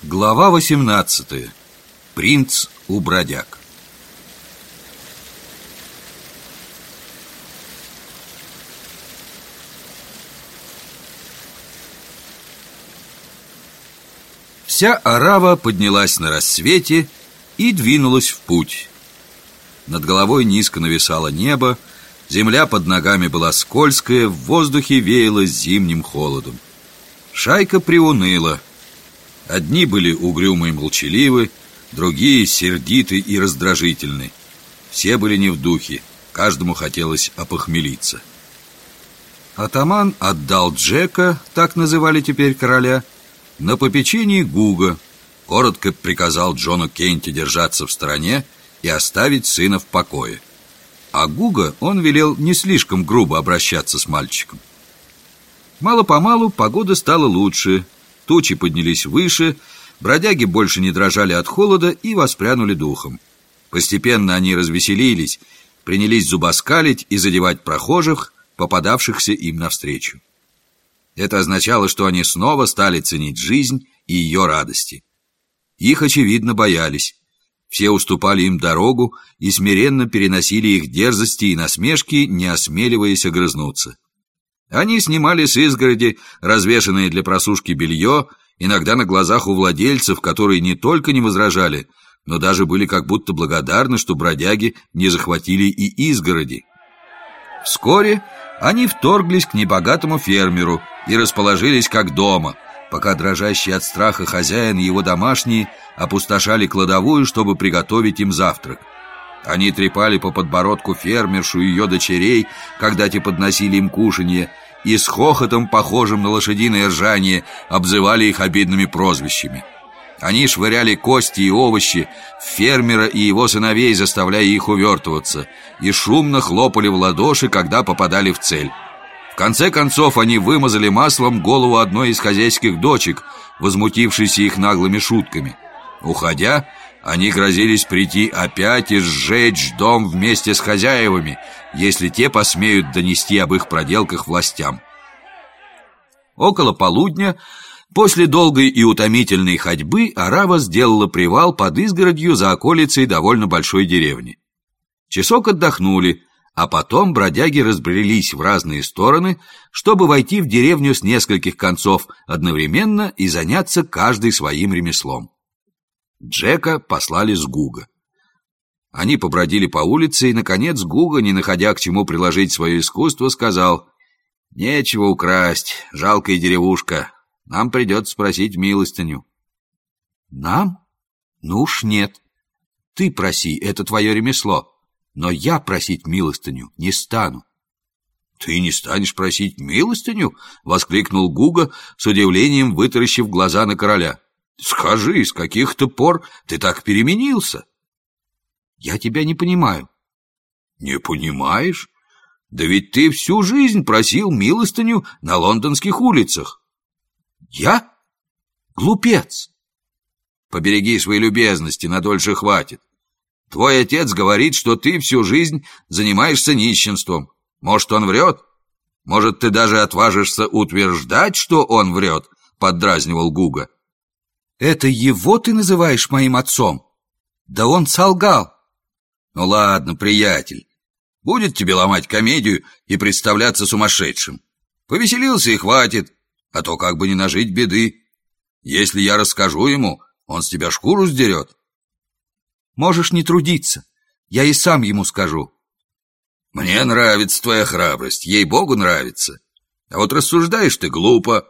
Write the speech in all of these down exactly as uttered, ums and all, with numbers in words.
Глава восемнадцатая. Принц у бродяг. Вся орава поднялась на рассвете и двинулась в путь. Над головой низко нависало небо, земля под ногами была скользкая, в воздухе веяло зимним холодом. Шайка приуныла. Одни были угрюмы и молчаливы, другие сердиты и раздражительны. Все были не в духе, каждому хотелось опохмелиться. Атаман отдал Джека, так называли теперь короля, на попечение Гуга, коротко приказал Джону Кенти держаться в стороне и оставить сына в покое. А Гуга он велел не слишком грубо обращаться с мальчиком. Мало-помалу погода стала лучше, тучи поднялись выше, бродяги больше не дрожали от холода и воспрянули духом. Постепенно они развеселились, принялись зубоскалить и задевать прохожих, попадавшихся им навстречу. Это означало, что они снова стали ценить жизнь и ее радости. Их, очевидно, боялись. Все уступали им дорогу и смиренно переносили их дерзости и насмешки, не осмеливаясь огрызнуться. Они снимали с изгороди развешанное для просушки белье, иногда на глазах у владельцев, которые не только не возражали, но даже были как будто благодарны, что бродяги не захватили и изгороди. Вскоре они вторглись к небогатому фермеру и расположились как дома, пока дрожащий от страха хозяин и его домашние опустошали кладовую, чтобы приготовить им завтрак. Они трепали по подбородку фермершу и ее дочерей, когда те подносили им кушанье, и с хохотом, похожим на лошадиное ржание, обзывали их обидными прозвищами. Они швыряли кости и овощи в фермера и его сыновей, заставляя их увертываться, и шумно хлопали в ладоши, когда попадали в цель. В конце концов они вымазали маслом голову одной из хозяйских дочек, возмутившейся их наглыми шутками. Уходя, они грозились прийти опять и сжечь дом вместе с хозяевами, если те посмеют донести об их проделках властям. Около полудня, после долгой и утомительной ходьбы, орава сделала привал под изгородью за околицей довольно большой деревни. Часок отдохнули, а потом бродяги разбрелись в разные стороны, чтобы войти в деревню с нескольких концов одновременно и заняться каждый своим ремеслом. Джека послали с Гуга. Они побродили по улице, и, наконец, Гуга, не находя к чему приложить свое искусство, сказал: «Нечего украсть, жалкая деревушка, нам придется спросить милостыню». «Нам? Ну уж нет. Ты проси, это твое ремесло, но я просить милостыню не стану». «Ты не станешь просить милостыню?» — воскликнул Гуга, с удивлением вытаращив глаза на короля. «Скажи, с каких-то пор ты так переменился?» «Я тебя не понимаю». «Не понимаешь? Да ведь ты всю жизнь просил милостыню на лондонских улицах». «Я? Глупец!» «Побереги свои любезности, надольше хватит. Твой отец говорит, что ты всю жизнь занимаешься нищенством. Может, он врет? Может, ты даже отважишься утверждать, что он врет?» — поддразнивал Гуга. «Это его ты называешь моим отцом? Да он солгал». «Ну ладно, приятель, будет тебе ломать комедию и представляться сумасшедшим. Повеселился и хватит, а то как бы не нажить беды. Если я расскажу ему, он с тебя шкуру сдерет». «Можешь не трудиться, я и сам ему скажу». «Мне нравится твоя храбрость, ей-богу нравится. А вот рассуждаешь ты глупо.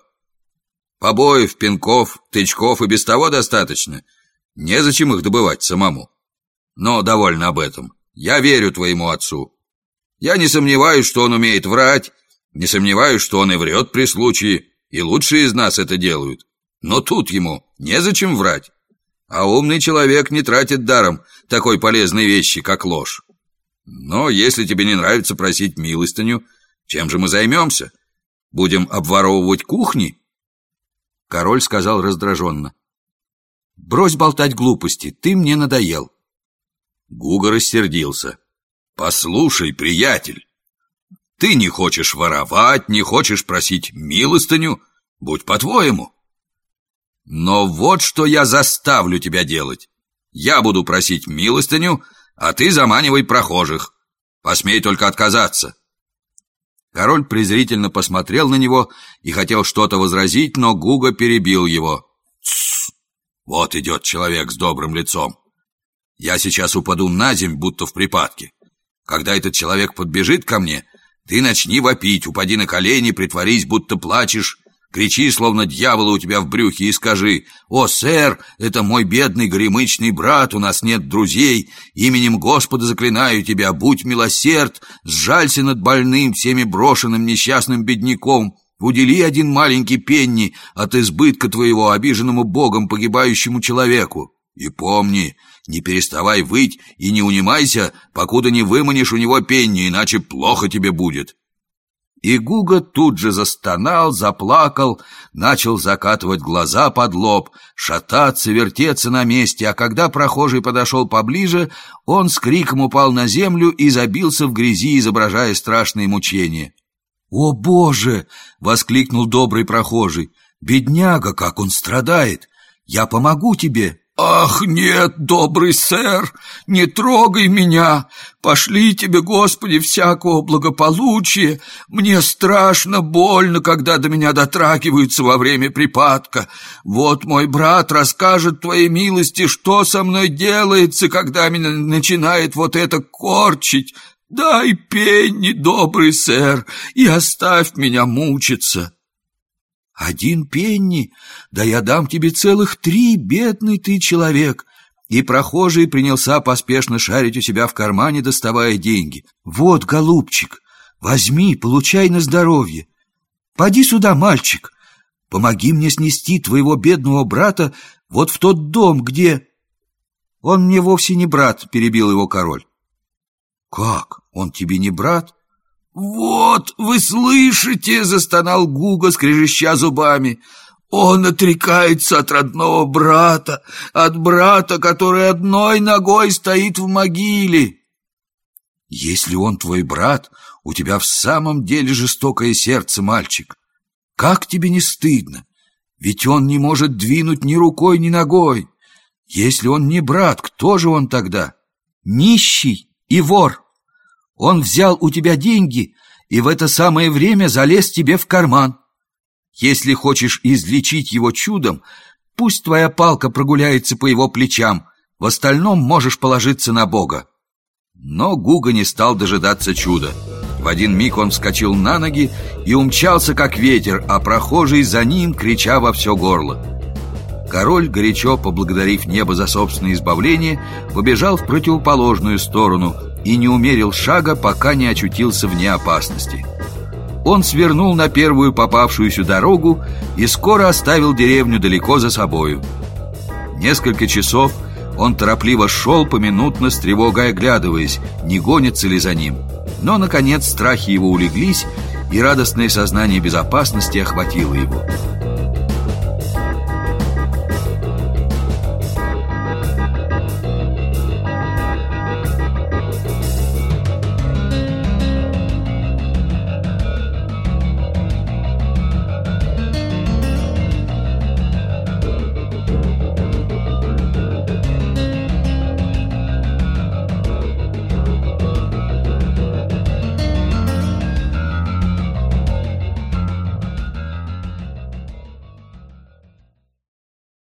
Побоев, пинков, тычков и без того достаточно. Незачем их добывать самому. Но довольно об этом. Я верю твоему отцу. Я не сомневаюсь, что он умеет врать, не сомневаюсь, что он и врет при случае, и лучшие из нас это делают. Но тут ему незачем врать. А умный человек не тратит даром такой полезной вещи, как ложь. Но если тебе не нравится просить милостыню, чем же мы займемся? Будем обворовывать кухни?» Король сказал раздраженно: «Брось болтать глупости, ты мне надоел». Гуга рассердился. «Послушай, приятель, ты не хочешь воровать, не хочешь просить милостыню, будь по-твоему. Но вот что я заставлю тебя делать. Я буду просить милостыню, а ты заманивай прохожих. Посмей только отказаться». Король презрительно посмотрел на него и хотел что-то возразить, но Гуга перебил его. «Тссс! Вот идет человек с добрым лицом. Я сейчас упаду на земь, будто в припадке. Когда этот человек подбежит ко мне, ты начни вопить, упади на колени, притворись, будто плачешь, кричи, словно дьявола у тебя в брюхе, и скажи: «О, сэр, это мой бедный горемычный брат, у нас нет друзей, именем Господа заклинаю тебя, будь милосерд, сжалься над больным, всеми брошенным несчастным бедняком, удели один маленький пенни от избытка твоего обиженному Богом погибающему человеку. И помни, не переставай выть и не унимайся, покуда не выманишь у него пенни, иначе плохо тебе будет». И Гуга тут же застонал, заплакал, начал закатывать глаза под лоб, шататься, вертеться на месте, а когда прохожий подошел поближе, он с криком упал на землю и забился в грязи, изображая страшные мучения. «О, Боже!» — воскликнул добрый прохожий. «Бедняга, как он страдает! Я помогу тебе!» «Ах, нет, добрый сэр, не трогай меня! Пошли тебе, Господи, всякого благополучия! Мне страшно больно, когда до меня дотрагиваются во время припадка. Вот мой брат расскажет твоей милости, что со мной делается, когда меня начинает вот это корчить. Дай пенни, добрый сэр, и оставь меня мучиться». «Один пенни? Да я дам тебе целых три, бедный ты человек!» И прохожий принялся поспешно шарить у себя в кармане, доставая деньги. «Вот, голубчик, возьми, получай на здоровье. Поди сюда, мальчик, помоги мне снести твоего бедного брата вот в тот дом, где...» «Он мне вовсе не брат», — перебил его король. «Как? Он тебе не брат?» «Вот, вы слышите!» — застонал Гуга, скрежеща зубами. «Он отрекается от родного брата, от брата, который одной ногой стоит в могиле». «Если он твой брат, у тебя в самом деле жестокое сердце, мальчик. Как тебе не стыдно? Ведь он не может двинуть ни рукой, ни ногой. Если он не брат, кто же он тогда? Нищий и вор. Он взял у тебя деньги и в это самое время залез тебе в карман. Если хочешь излечить его чудом, пусть твоя палка прогуляется по его плечам, в остальном можешь положиться на Бога». Но Гуга не стал дожидаться чуда. В один миг он вскочил на ноги и умчался, как ветер, а прохожий за ним, крича во все горло. Король, горячо поблагодарив небо за собственное избавление, побежал в противоположную сторону и не умерил шага, пока не очутился вне опасности. Он свернул на первую попавшуюся дорогу и скоро оставил деревню далеко за собою. Несколько часов он торопливо шел, поминутно с тревогой оглядываясь, не гонится ли за ним. Но, наконец, страхи его улеглись, и радостное сознание безопасности охватило его.